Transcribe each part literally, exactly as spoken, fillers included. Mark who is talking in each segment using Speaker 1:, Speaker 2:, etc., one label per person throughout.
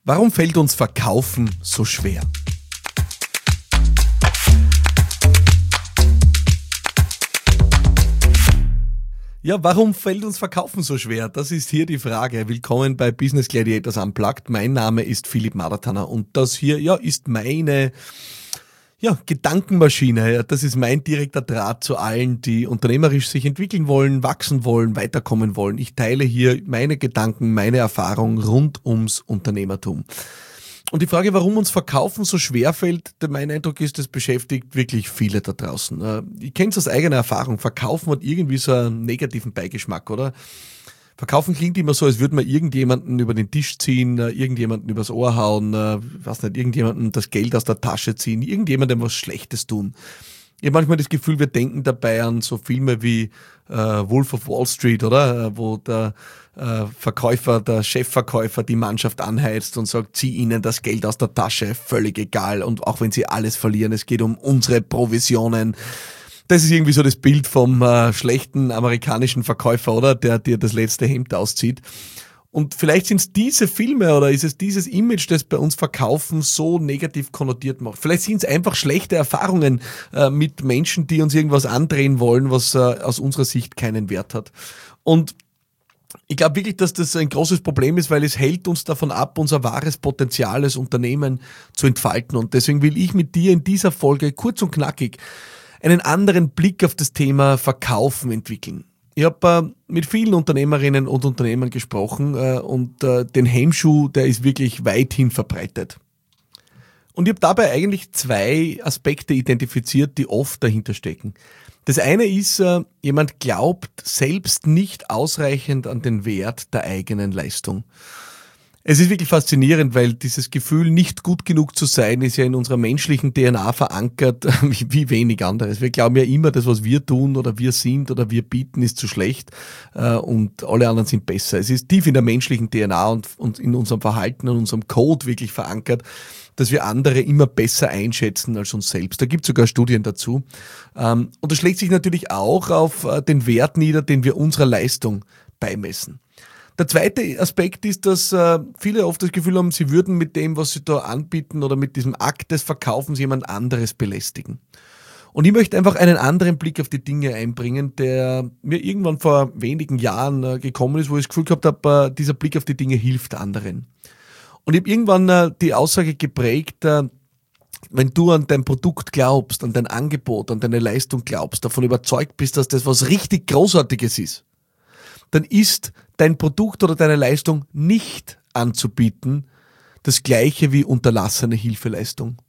Speaker 1: Warum fällt uns Verkaufen so schwer? Ja, warum fällt uns Verkaufen so schwer? Das ist hier die Frage. Willkommen bei Business Gladiators Unplugged. Mein Name ist Philipp Maratana und das hier, ja, ist meine ja, Gedankenmaschine. Ja, das ist mein direkter Draht zu allen, die unternehmerisch sich entwickeln wollen, wachsen wollen, weiterkommen wollen. Ich teile hier meine Gedanken, meine Erfahrung rund ums Unternehmertum. Und die Frage, warum uns Verkaufen so schwer fällt, mein Eindruck ist, das beschäftigt wirklich viele da draußen. Ich kenne es aus eigener Erfahrung. Verkaufen hat irgendwie so einen negativen Beigeschmack, oder? Verkaufen klingt immer so, als würde man irgendjemanden über den Tisch ziehen, irgendjemanden übers Ohr hauen, weiß nicht, irgendjemanden das Geld aus der Tasche ziehen, irgendjemandem was Schlechtes tun. Ich habe manchmal das Gefühl, wir denken dabei an so Filme wie äh, Wolf of Wall Street, oder? Wo der äh, Verkäufer, der Chefverkäufer die Mannschaft anheizt und sagt, zieh ihnen das Geld aus der Tasche, völlig egal. Und auch wenn sie alles verlieren, es geht um unsere Provisionen. Das ist irgendwie so das Bild vom äh, schlechten amerikanischen Verkäufer, oder? Der dir das letzte Hemd auszieht. Und vielleicht sind es diese Filme oder ist es dieses Image, das bei uns Verkaufen so negativ konnotiert macht. Vielleicht sind es einfach schlechte Erfahrungen äh, mit Menschen, die uns irgendwas andrehen wollen, was äh, aus unserer Sicht keinen Wert hat. Und ich glaube wirklich, dass das ein großes Problem ist, weil es hält uns davon ab, unser wahres Potenzial als Unternehmen zu entfalten. Und deswegen will ich mit dir in dieser Folge kurz und knackig einen anderen Blick auf das Thema Verkaufen entwickeln. Ich habe äh, mit vielen Unternehmerinnen und Unternehmern gesprochen äh, und äh, den Hemmschuh, der ist wirklich weithin verbreitet. Und ich habe dabei eigentlich zwei Aspekte identifiziert, die oft dahinter stecken. Das eine ist, äh, jemand glaubt selbst nicht ausreichend an den Wert der eigenen Leistung. Es ist wirklich faszinierend, weil dieses Gefühl, nicht gut genug zu sein, ist ja in unserer menschlichen D N A verankert, wie, wie wenig anderes. Wir glauben ja immer, das, was wir tun oder wir sind oder wir bieten, ist zu schlecht äh, und alle anderen sind besser. Es ist tief in der menschlichen D N A und, und in unserem Verhalten und unserem Code wirklich verankert, dass wir andere immer besser einschätzen als uns selbst. Da gibt es sogar Studien dazu. Ähm, und das schlägt sich natürlich auch auf äh, den Wert nieder, den wir unserer Leistung beimessen. Der zweite Aspekt ist, dass äh, viele oft das Gefühl haben, sie würden mit dem, was sie da anbieten oder mit diesem Akt des Verkaufens jemand anderes belästigen. Und ich möchte einfach einen anderen Blick auf die Dinge einbringen, der mir irgendwann vor wenigen Jahren äh, gekommen ist, wo ich das Gefühl gehabt habe, äh, dieser Blick auf die Dinge hilft anderen. Und ich habe irgendwann äh, die Aussage geprägt, äh, wenn du an dein Produkt glaubst, an dein Angebot, an deine Leistung glaubst, davon überzeugt bist, dass das was richtig Großartiges ist, dann ist dein Produkt oder deine Leistung nicht anzubieten das Gleiche wie unterlassene Hilfeleistung.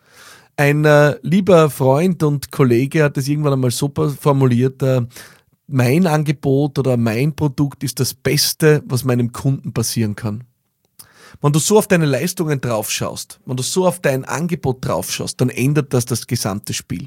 Speaker 1: Ein äh, lieber Freund und Kollege hat es irgendwann einmal so formuliert, äh, mein Angebot oder mein Produkt ist das Beste, was meinem Kunden passieren kann. Wenn du so auf deine Leistungen draufschaust, wenn du so auf dein Angebot draufschaust, dann ändert das das gesamte Spiel.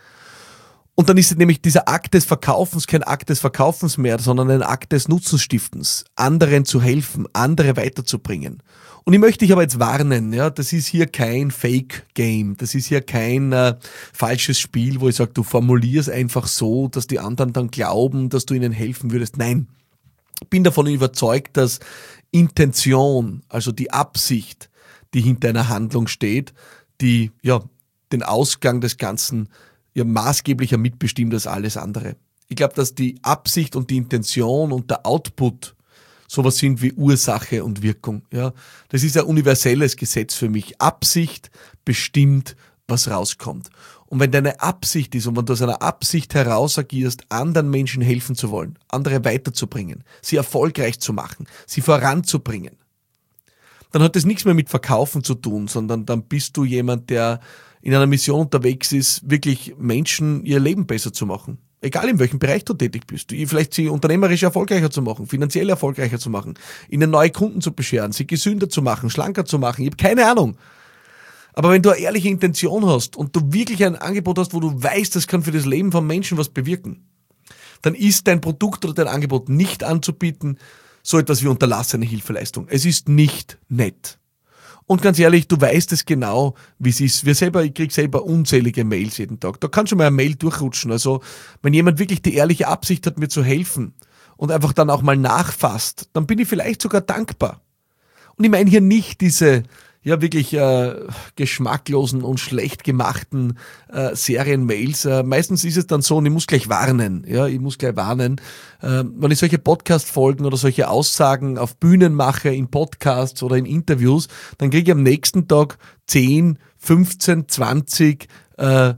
Speaker 1: Und dann ist nämlich dieser Akt des Verkaufens kein Akt des Verkaufens mehr, sondern ein Akt des Nutzenstiftens, anderen zu helfen, andere weiterzubringen. Und ich möchte dich aber jetzt warnen, ja, das ist hier kein Fake-Game, das ist hier kein äh, falsches Spiel, wo ich sage, du formulierst einfach so, dass die anderen dann glauben, dass du ihnen helfen würdest. Nein, ich bin davon überzeugt, dass Intention, also die Absicht, die hinter einer Handlung steht, die ja den Ausgang des Ganzen ja maßgeblicher mitbestimmt als alles andere. Ich glaube, dass die Absicht und die Intention und der Output sowas sind wie Ursache und Wirkung. Ja, das ist ein universelles Gesetz für mich. Absicht bestimmt, was rauskommt. Und wenn deine Absicht ist und wenn du aus einer Absicht heraus agierst, anderen Menschen helfen zu wollen, andere weiterzubringen, sie erfolgreich zu machen, sie voranzubringen, dann hat das nichts mehr mit Verkaufen zu tun, sondern dann bist du jemand, der in einer Mission unterwegs ist, wirklich Menschen ihr Leben besser zu machen. Egal in welchem Bereich du tätig bist. Vielleicht sie unternehmerisch erfolgreicher zu machen, finanziell erfolgreicher zu machen, ihnen neue Kunden zu bescheren, sie gesünder zu machen, schlanker zu machen. Ich habe keine Ahnung. Aber wenn du eine ehrliche Intention hast und du wirklich ein Angebot hast, wo du weißt, das kann für das Leben von Menschen was bewirken, dann ist dein Produkt oder dein Angebot nicht anzubieten, so etwas wie unterlassene Hilfeleistung. Es ist nicht nett. Und ganz ehrlich, du weißt es genau, wie es ist. Wir selber, ich kriege selber unzählige Mails jeden Tag. Da kann schon mal eine Mail durchrutschen. Also wenn jemand wirklich die ehrliche Absicht hat, mir zu helfen und einfach dann auch mal nachfasst, dann bin ich vielleicht sogar dankbar. Und ich meine hier nicht diese ja wirklich äh, geschmacklosen und schlecht gemachten äh, Serienmails. Äh, meistens ist es dann so, und ich muss gleich warnen, ja, ich muss gleich warnen, äh, wenn ich solche Podcast-Folgen oder solche Aussagen auf Bühnen mache, in Podcasts oder in Interviews, dann kriege ich am nächsten Tag zehn, fünfzehn, zwanzig äh,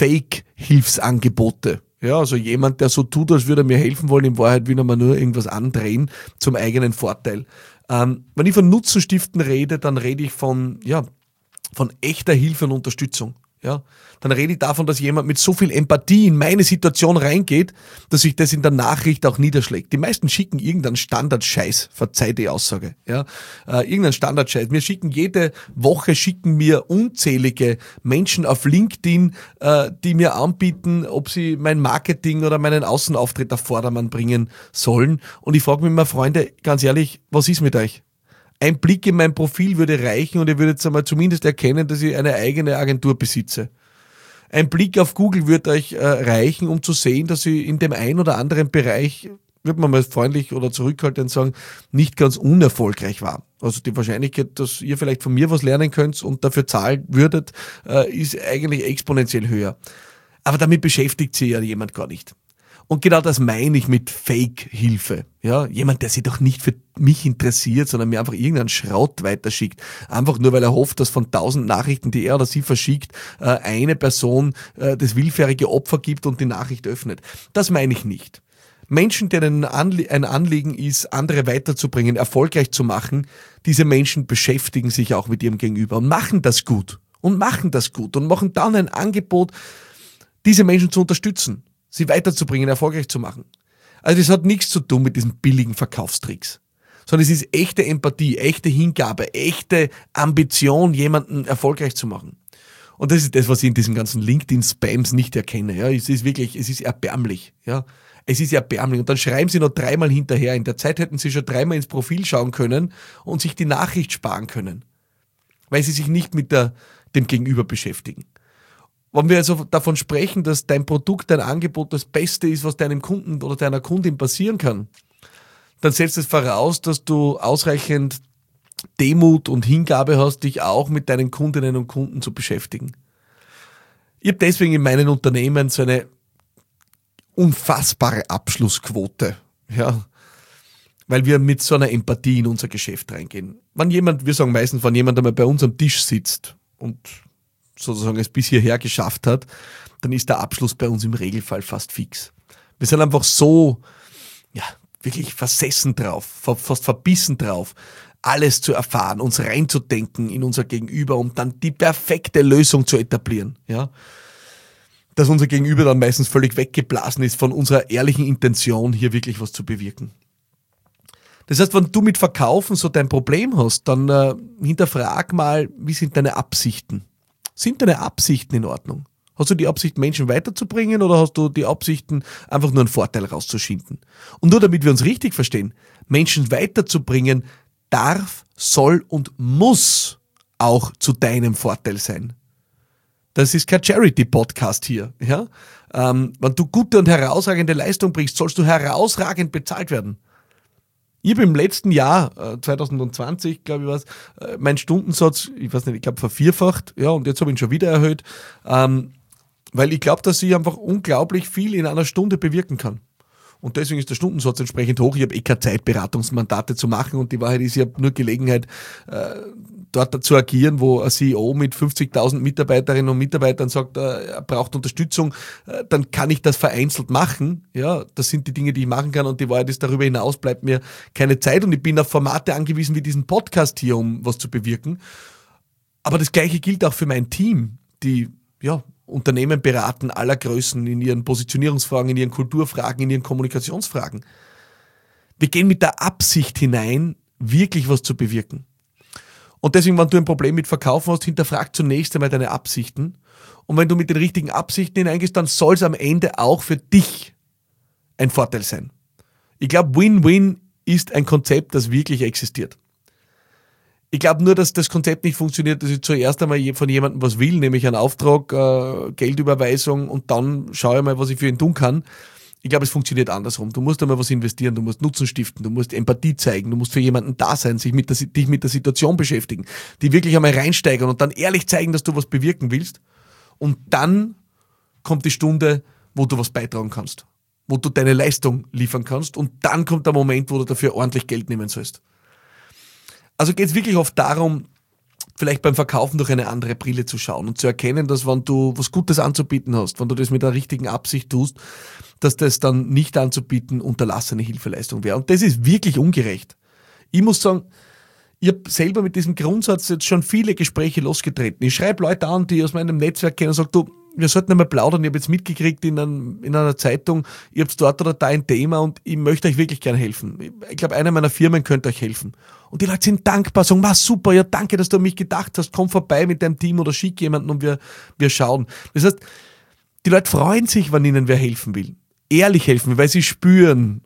Speaker 1: Fake-Hilfsangebote. Ja, also jemand, der so tut, als würde er mir helfen wollen, in Wahrheit will er mir nur irgendwas andrehen zum eigenen Vorteil. Ähm, wenn ich von Nutzenstiften rede, dann rede ich von, ja, von echter Hilfe und Unterstützung. Ja, dann rede ich davon, dass jemand mit so viel Empathie in meine Situation reingeht, dass sich das in der Nachricht auch niederschlägt. Die meisten schicken irgendeinen Standard-Scheiß, verzeih die Aussage, ja, äh, irgendeinen Standard-Scheiß. Wir schicken jede Woche, schicken mir unzählige Menschen auf LinkedIn, äh, die mir anbieten, ob sie mein Marketing oder meinen Außenauftritt auf Vordermann bringen sollen. Und ich frage mich immer, Freunde, ganz ehrlich, was ist mit euch? Ein Blick in mein Profil würde reichen und ihr würdet einmal zumindest erkennen, dass ich eine eigene Agentur besitze. Ein Blick auf Google würde euch äh, reichen, um zu sehen, dass ich in dem einen oder anderen Bereich, würde man mal freundlich oder zurückhaltend sagen, nicht ganz unerfolgreich war. Also die Wahrscheinlichkeit, dass ihr vielleicht von mir was lernen könnt und dafür zahlen würdet, äh, ist eigentlich exponentiell höher. Aber damit beschäftigt sich ja jemand gar nicht. Und genau das meine ich mit Fake-Hilfe. Ja, jemand, der sich doch nicht für mich interessiert, sondern mir einfach irgendeinen Schrott weiterschickt. Einfach nur, weil er hofft, dass von tausend Nachrichten, die er oder sie verschickt, eine Person das willfährige Opfer gibt und die Nachricht öffnet. Das meine ich nicht. Menschen, denen ein Anliegen ist, andere weiterzubringen, erfolgreich zu machen, diese Menschen beschäftigen sich auch mit ihrem Gegenüber und machen das gut. Und machen das gut und machen dann ein Angebot, diese Menschen zu unterstützen, sie weiterzubringen, erfolgreich zu machen. Also das hat nichts zu tun mit diesen billigen Verkaufstricks, sondern es ist echte Empathie, echte Hingabe, echte Ambition, jemanden erfolgreich zu machen. Und das ist das, was ich in diesen ganzen LinkedIn-Spams nicht erkenne. Ja, es ist wirklich, es ist erbärmlich. Ja, es ist erbärmlich. Und dann schreiben sie noch dreimal hinterher. In der Zeit hätten sie schon dreimal ins Profil schauen können und sich die Nachricht sparen können, weil sie sich nicht mit der, dem Gegenüber beschäftigen. Wenn wir also davon sprechen, dass dein Produkt, dein Angebot das Beste ist, was deinem Kunden oder deiner Kundin passieren kann, dann setzt es voraus, dass du ausreichend Demut und Hingabe hast, dich auch mit deinen Kundinnen und Kunden zu beschäftigen. Ich habe deswegen in meinen Unternehmen so eine unfassbare Abschlussquote, ja, weil wir mit so einer Empathie in unser Geschäft reingehen. Wenn jemand, wir sagen meistens, wenn jemand einmal bei uns am Tisch sitzt und sozusagen es bis hierher geschafft hat, dann ist der Abschluss bei uns im Regelfall fast fix. Wir sind einfach so, ja, wirklich versessen drauf, fast verbissen drauf, alles zu erfahren, uns reinzudenken in unser Gegenüber, um dann die perfekte Lösung zu etablieren, ja. Dass unser Gegenüber dann meistens völlig weggeblasen ist von unserer ehrlichen Intention, hier wirklich was zu bewirken. Das heißt, wenn du mit Verkaufen so dein Problem hast, dann äh, hinterfrag mal, wie sind deine Absichten? Sind deine Absichten in Ordnung? Hast du die Absicht, Menschen weiterzubringen oder hast du die Absichten, einfach nur einen Vorteil rauszuschinden? Und nur damit wir uns richtig verstehen, Menschen weiterzubringen darf, soll und muss auch zu deinem Vorteil sein. Das ist kein Charity-Podcast hier. Ja? Ähm, wenn du gute und herausragende Leistung bringst, sollst du herausragend bezahlt werden. Ich habe im letzten Jahr, äh, zwanzig zwanzig, glaube ich, was, äh, meinen Stundensatz, ich weiß nicht, ich glaube vervierfacht, ja, und jetzt habe ich ihn schon wieder erhöht, ähm, weil ich glaube, dass ich einfach unglaublich viel in einer Stunde bewirken kann. Und deswegen ist der Stundensatz entsprechend hoch. Ich habe eh keine Zeit, Beratungsmandate zu machen und die Wahrheit ist, ich habe nur Gelegenheit, äh, dort zu agieren, wo ein C E O mit fünfzigtausend Mitarbeiterinnen und Mitarbeitern sagt, äh, er braucht Unterstützung, äh, dann kann ich das vereinzelt machen. Ja, das sind die Dinge, die ich machen kann und die Wahrheit ist, darüber hinaus bleibt mir keine Zeit und ich bin auf Formate angewiesen wie diesen Podcast hier, um was zu bewirken. Aber das Gleiche gilt auch für mein Team, die, ja, Unternehmen beraten aller Größen in ihren Positionierungsfragen, in ihren Kulturfragen, in ihren Kommunikationsfragen. Wir gehen mit der Absicht hinein, wirklich was zu bewirken. Und deswegen, wenn du ein Problem mit Verkaufen hast, hinterfrag zunächst einmal deine Absichten. Und wenn du mit den richtigen Absichten hineingehst, dann soll es am Ende auch für dich ein Vorteil sein. Ich glaube, Win-Win ist ein Konzept, das wirklich existiert. Ich glaube nur, dass das Konzept nicht funktioniert, dass ich zuerst einmal von jemandem was will, nämlich einen Auftrag, äh, Geldüberweisung und dann schaue ich mal, was ich für ihn tun kann. Ich glaube, es funktioniert andersrum. Du musst einmal was investieren, du musst Nutzen stiften, du musst Empathie zeigen, du musst für jemanden da sein, sich mit der, dich mit der Situation beschäftigen, die wirklich einmal reinsteigern und dann ehrlich zeigen, dass du was bewirken willst. Und dann kommt die Stunde, wo du was beitragen kannst, wo du deine Leistung liefern kannst und dann kommt der Moment, wo du dafür ordentlich Geld nehmen sollst. Also geht es wirklich oft darum, vielleicht beim Verkaufen durch eine andere Brille zu schauen und zu erkennen, dass wenn du was Gutes anzubieten hast, wenn du das mit der richtigen Absicht tust, dass das dann nicht anzubieten unterlassene Hilfeleistung wäre. Und das ist wirklich ungerecht. Ich muss sagen, ich habe selber mit diesem Grundsatz jetzt schon viele Gespräche losgetreten. Ich schreibe Leute an, die aus meinem Netzwerk kennen und sage, du, wir sollten einmal plaudern, ich habe jetzt mitgekriegt in, einem, in einer Zeitung, ihr habt dort oder da ein Thema und ich möchte euch wirklich gerne helfen. Ich glaube, einer meiner Firmen könnte euch helfen. Und die Leute sind dankbar, sagen, was super, ja danke, dass du an mich gedacht hast, komm vorbei mit deinem Team oder schick jemanden und wir, wir schauen. Das heißt, die Leute freuen sich, wenn ihnen wer helfen will. Ehrlich helfen will, weil sie spüren,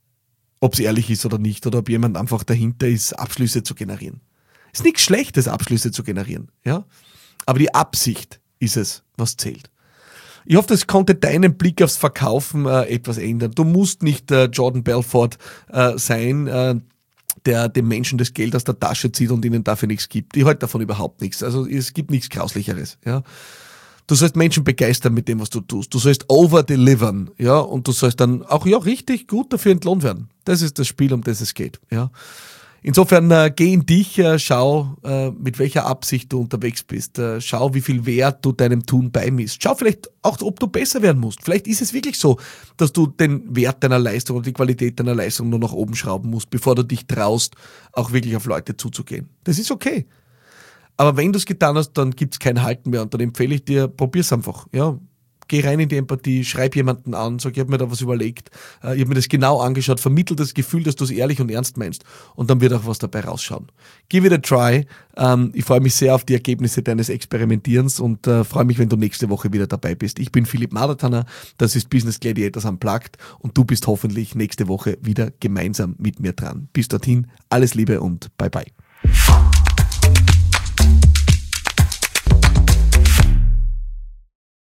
Speaker 1: ob es ehrlich ist oder nicht oder ob jemand einfach dahinter ist, Abschlüsse zu generieren. Es ist nichts Schlechtes, Abschlüsse zu generieren, ja. Aber die Absicht ist es, was zählt. Ich hoffe, das konnte deinen Blick aufs Verkaufen äh, etwas ändern. Du musst nicht äh, Jordan Belfort äh, sein, äh, der dem Menschen das Geld aus der Tasche zieht und ihnen dafür nichts gibt. Ich halte davon überhaupt nichts. Also es gibt nichts Grauslicheres. Ja. Du sollst Menschen begeistern mit dem, was du tust. Du sollst overdelivern, ja, und du sollst dann auch ja richtig gut dafür entlohnt werden. Das ist das Spiel, um das es geht. Ja. Insofern äh, geh in dich, äh, schau, äh, mit welcher Absicht du unterwegs bist. Äh, schau, wie viel Wert du deinem Tun beimisst. Schau vielleicht auch, ob du besser werden musst. Vielleicht ist es wirklich so, dass du den Wert deiner Leistung und die Qualität deiner Leistung nur nach oben schrauben musst, bevor du dich traust, auch wirklich auf Leute zuzugehen. Das ist okay. Aber wenn du es getan hast, dann gibt es kein Halten mehr und dann empfehle ich dir, probier's einfach. Ja, geh rein in die Empathie, schreib jemanden an, sag, ich habe mir da was überlegt, ich habe mir das genau angeschaut, vermittel das Gefühl, dass du es ehrlich und ernst meinst und dann wird auch was dabei rausschauen. Give it a try. Ähm, ich freue mich sehr auf die Ergebnisse deines Experimentierens und äh, freue mich, wenn du nächste Woche wieder dabei bist. Ich bin Philipp Madertaner, das ist Business Gladiators Unplugged und du bist hoffentlich nächste Woche wieder gemeinsam mit mir dran. Bis dorthin, alles Liebe und bye bye.